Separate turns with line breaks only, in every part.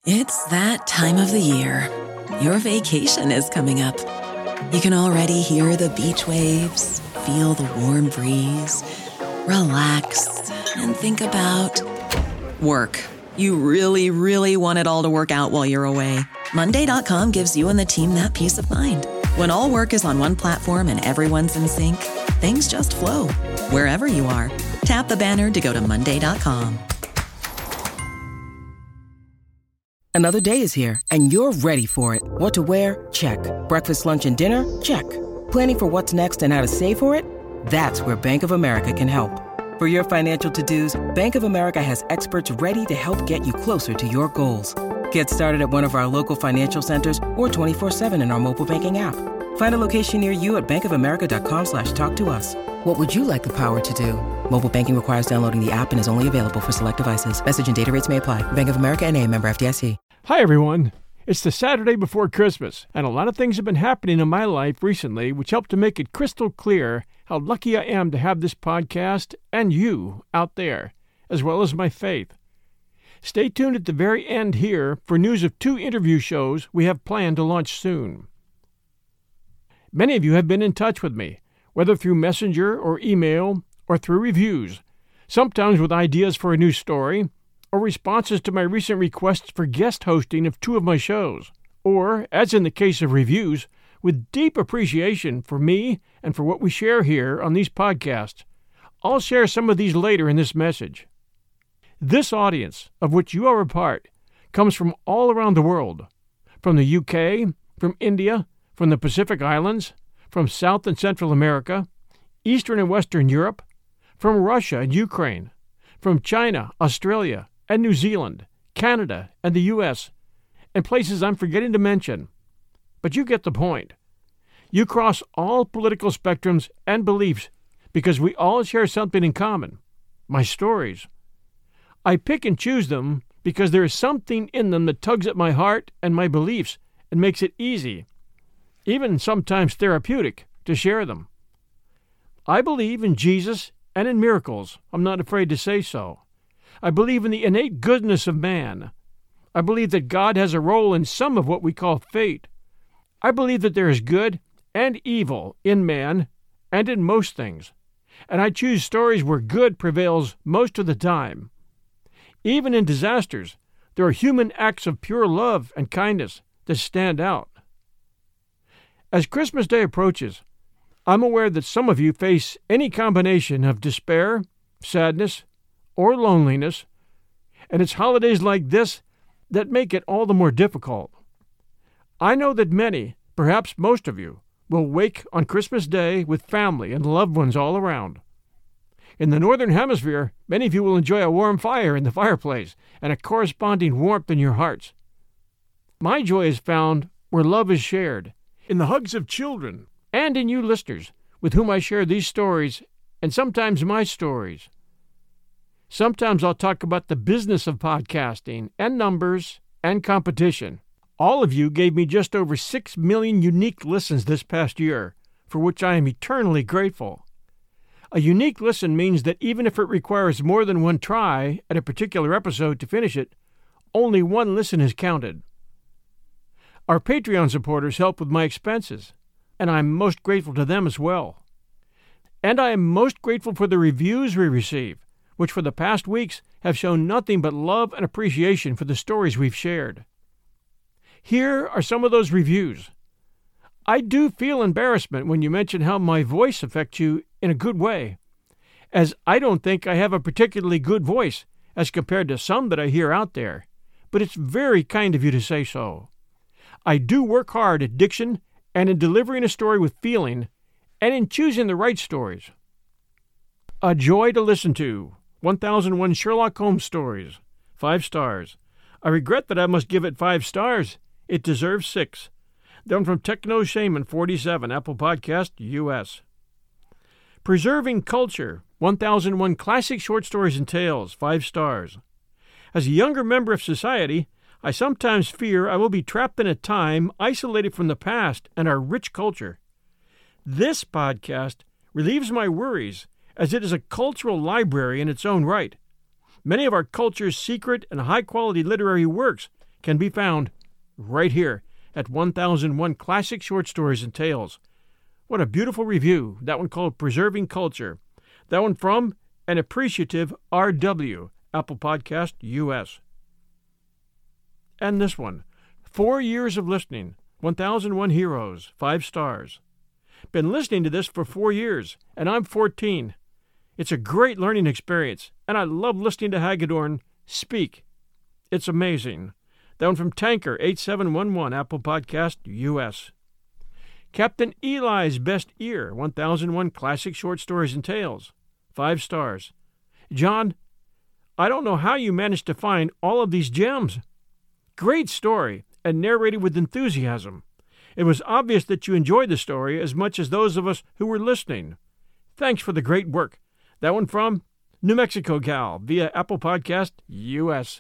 It's that time of the year. Your vacation is coming up. You can already hear the beach waves, feel the warm breeze, relax, and think about work. You really, really want it all to work out while you're away. Monday.com gives you and the team that peace of mind. When all work is on one platform and everyone's in sync, things just flow. Wherever you are, tap the banner to go to Monday.com.
Another day is here, and you're ready for it. What to wear? Check. Breakfast, lunch, and dinner? Check. Planning for what's next and how to save for it? That's where Bank of America can help. For your financial to-dos, Bank of America has experts ready to help get you closer to your goals. Get started at one of our local financial centers or 24/7 in our mobile banking app. Find a location near you at bankofamerica.com/talktous. What would you like the power to do? Mobile banking requires downloading the app and is only available for select devices. Message and data rates may apply. Bank of America N.A., member FDIC.
Hi, everyone. It's the Saturday before Christmas, and a lot of things have been happening in my life recently which help to make it crystal clear how lucky I am to have this podcast and you out there, as well as my faith. Stay tuned at the very end here for news of 2 interview shows we have planned to launch soon. Many of you have been in touch with me, whether through Messenger or email or through reviews, sometimes with ideas for a new story, or responses to my recent requests for guest hosting of 2 of my shows, or, as in the case of reviews, with deep appreciation for me and for what we share here on these podcasts. I'll share some of these later in this message. This audience, of which you are a part, comes from all around the world, from the UK, from India, from the Pacific Islands, from South and Central America, Eastern and Western Europe, from Russia and Ukraine, from China, Australia, and New Zealand, Canada, and the U.S., and places I'm forgetting to mention. But you get the point. You cross all political spectrums and beliefs because we all share something in common, my stories. I pick and choose them because there is something in them that tugs at my heart and my beliefs and makes it easy, even sometimes therapeutic, to share them. I believe in Jesus and in miracles. I'm not afraid to say so. I believe in the innate goodness of man. I believe that God has a role in some of what we call fate. I believe that there is good and evil in man and in most things, and I choose stories where good prevails most of the time. Even in disasters, there are human acts of pure love and kindness that stand out. As Christmas Day approaches, I'm aware that some of you face any combination of despair, sadness, or loneliness, and it's holidays like this that make it all the more difficult. I know that many, perhaps most of you, will wake on Christmas Day with family and loved ones all around. In the Northern Hemisphere, many of you will enjoy a warm fire in the fireplace and a corresponding warmth in your hearts. My joy is found where love is shared, in the hugs of children, and in you listeners, with whom I share these stories and sometimes my stories. Sometimes I'll talk about the business of podcasting and numbers and competition. All of you gave me just over 6 million unique listens this past year, for which I am eternally grateful. A unique listen means that even if it requires more than one try at a particular episode to finish it, only one listen is counted. Our Patreon supporters help with my expenses, and I'm most grateful to them as well. And I am most grateful for the reviews we receive, which for the past weeks have shown nothing but love and appreciation for the stories we've shared. Here are some of those reviews. I do feel embarrassment when you mention how my voice affects you in a good way, as I don't think I have a particularly good voice as compared to some that I hear out there, but it's very kind of you to say so. I do work hard at diction and in delivering a story with feeling and in choosing the right stories. A joy to listen to. 1001 Sherlock Holmes Stories. 5 stars. I regret that I must give it 5 stars. It deserves 6. Done from Techno Shaman 47, Apple Podcast, U.S. Preserving Culture. 1001 Classic Short Stories and Tales. 5 stars. As a younger member of society, I sometimes fear I will be trapped in a time isolated from the past and our rich culture. This podcast relieves my worries, as it is a cultural library in its own right. Many of our culture's secret and high-quality literary works can be found right here at 1001 Classic Short Stories and Tales. What a beautiful review. That one called Preserving Culture. That one from an appreciative RW, Apple Podcast US. And this one, 4 years of listening, 1001 Heroes, 5 stars. Been listening to this for 4 years, and I'm 14. It's a great learning experience, and I love listening to Hagedorn speak. It's amazing. That one from Tanker, 8711, Apple Podcast US. Captain Eli's Best Ear, 1001 Classic Short Stories and Tales, 5 stars. John, I don't know how you managed to find all of these gems. Great story, and narrated with enthusiasm. It was obvious that you enjoyed the story as much as those of us who were listening. Thanks for the great work. That one from New Mexico Gal via Apple Podcast US.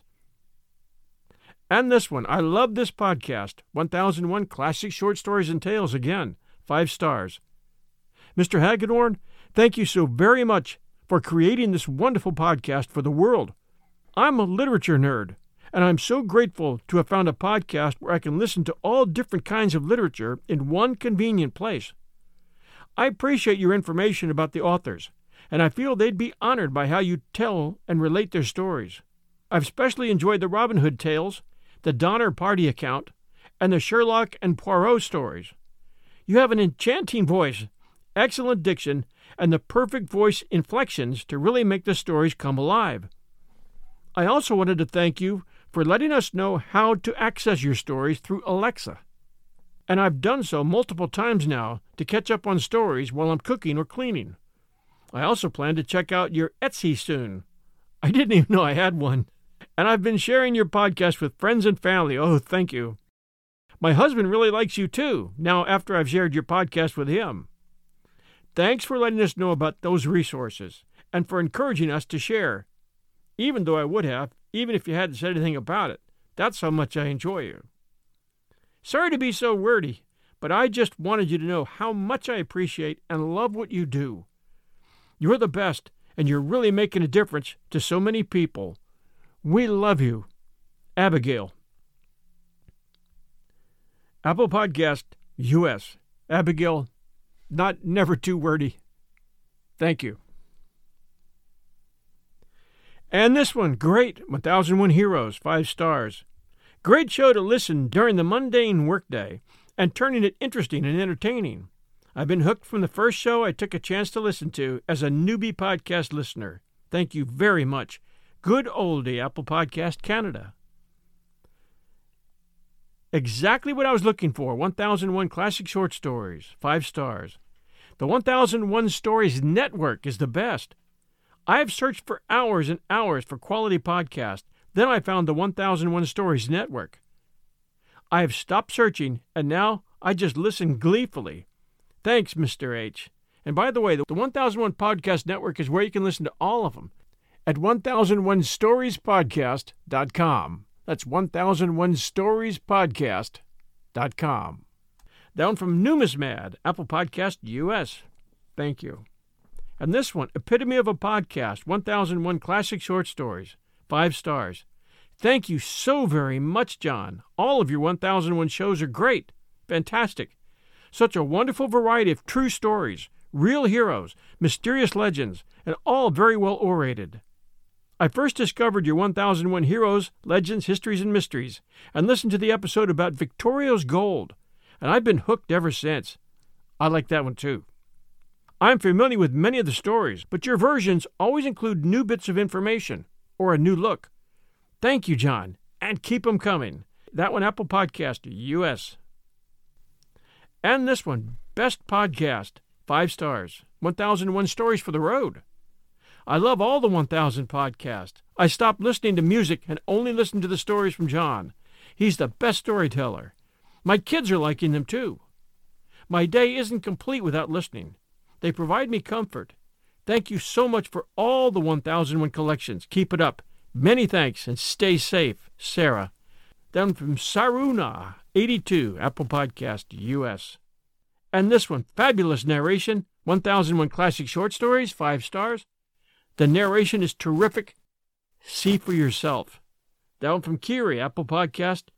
And this one, I love this podcast, 1001 Classic Short Stories and Tales again, 5 stars. Mr. Hagedorn, thank you so very much for creating this wonderful podcast for the world. I'm a literature nerd, and I'm so grateful to have found a podcast where I can listen to all different kinds of literature in one convenient place. I appreciate your information about the authors, and I feel they'd be honored by how you tell and relate their stories. I've especially enjoyed the Robin Hood tales, the Donner Party account, and the Sherlock and Poirot stories. You have an enchanting voice, excellent diction, and the perfect voice inflections to really make the stories come alive. I also wanted to thank you for letting us know how to access your stories through Alexa. And I've done so multiple times now to catch up on stories while I'm cooking or cleaning. I also plan to check out your Etsy soon. I didn't even know I had one. And I've been sharing your podcast with friends and family. Oh, thank you. My husband really likes you too, now after I've shared your podcast with him. Thanks for letting us know about those resources and for encouraging us to share. Even though I would have, even if you hadn't said anything about it. That's how much I enjoy you. Sorry to be so wordy, but I just wanted you to know how much I appreciate and love what you do. You're the best, and you're really making a difference to so many people. We love you. Abigail. Apple Podcast US. Abigail, never too wordy. Thank you. And this one, great, 1001 Heroes, 5 stars. Great show to listen during the mundane workday and turning it interesting and entertaining. I've been hooked from the first show I took a chance to listen to as a newbie podcast listener. Thank you very much. Good oldie Apple Podcast Canada. Exactly what I was looking for, 1001 Classic Short Stories, 5 stars. The 1001 Stories Network is the best. I have searched for hours and hours for quality podcasts. Then I found the 1001 Stories Network. I have stopped searching, and now I just listen gleefully. Thanks, Mr. H. And by the way, the 1001 Podcast Network is where you can listen to all of them at 1001storiespodcast.com. That's 1001storiespodcast.com. Down from Numismad, Apple Podcast US. Thank you. And this one, Epitome of a Podcast, 1001 Classic Short Stories, 5 stars. Thank you so very much, John. All of your 1001 shows are great. Fantastic. Such a wonderful variety of true stories, real heroes, mysterious legends, and all very well orated. I first discovered your 1001 Heroes, Legends, Histories, and Mysteries, and listened to the episode about Victorio's Gold, and I've been hooked ever since. I like that one too. I'm familiar with many of the stories, but your versions always include new bits of information or a new look. Thank you, John, and keep them coming. That one, Apple Podcast US. And this one, Best Podcast, 5 stars, 1001 Stories for the Road. I love all the 1000 podcasts. I stopped listening to music and only listen to the stories from John. He's the best storyteller. My kids are liking them too. My day isn't complete without listening. They provide me comfort. Thank you so much for all the 1001 collections. Keep it up. Many thanks and stay safe, Sarah. Down from Saruna, 82, Apple Podcast US. And this one, fabulous narration, 1001 Classic Short Stories, 5 stars. The narration is terrific. See for yourself. Down from Kiri, Apple Podcast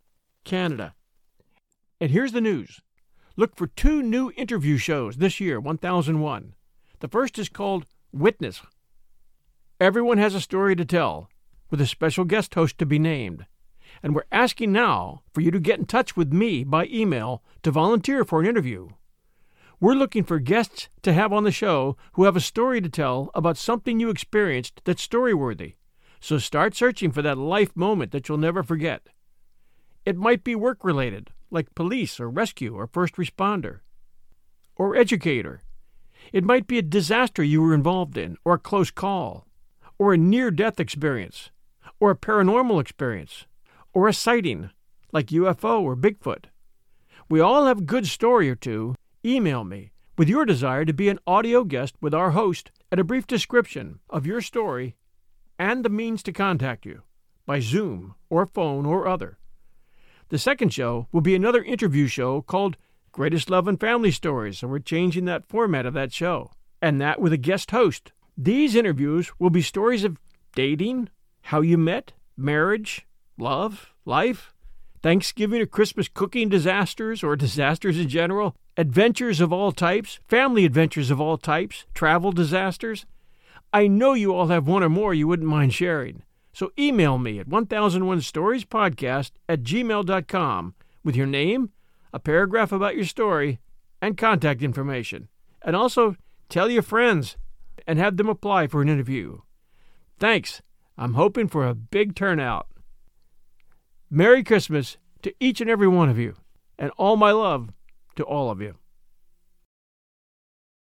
Canada. And here's the news. Look for 2 new interview shows this year, 1001. The first is called Witness. Everyone has a story to tell, with a special guest host to be named. And we're asking now for you to get in touch with me by email to volunteer for an interview. We're looking for guests to have on the show who have a story to tell about something you experienced that's story-worthy. So start searching for that life moment that you'll never forget. It might be work-related, like police or rescue or first responder, or educator. It might be a disaster you were involved in, or a close call, or a near-death experience, or a paranormal experience, or a sighting, like UFO or Bigfoot. We all have a good story or two. Email me with your desire to be an audio guest with our host and a brief description of your story and the means to contact you by Zoom or phone or other. The second show will be another interview show called Greatest Love and Family Stories, and we're changing that format of that show, and that with a guest host. These interviews will be stories of dating, how you met, marriage, love, life, Thanksgiving or Christmas cooking disasters or disasters in general, adventures of all types, family adventures of all types, travel disasters. I know you all have one or more you wouldn't mind sharing. So email me at 1001storiespodcast@gmail.com with your name, a paragraph about your story, and contact information. And also tell your friends and have them apply for an interview. Thanks. I'm hoping for a big turnout. Merry Christmas to each and every one of you, and all my love to all of you.